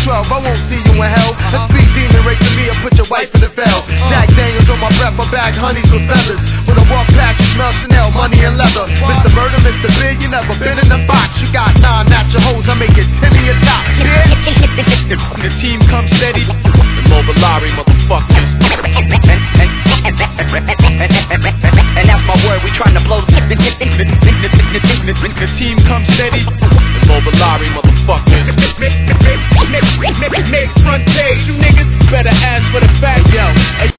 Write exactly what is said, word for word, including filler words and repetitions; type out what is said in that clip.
twelve, I won't see you in hell. A speed demon racing me and put your wife in the bell. Jack Daniels on my breath, I bag honeys with feathers. When I walk past, you smell Chanel, money and leather. Mister Murder, Mister Big, you never been in the box. You got nine natural hoes, I make it ten in your top. The team comes steady. The Mobilari motherfuckers. And that's my word, we trying to blow the The team comes steady. The Mobilari motherfuckers. Make front page, you niggas better ask for the fact, yo.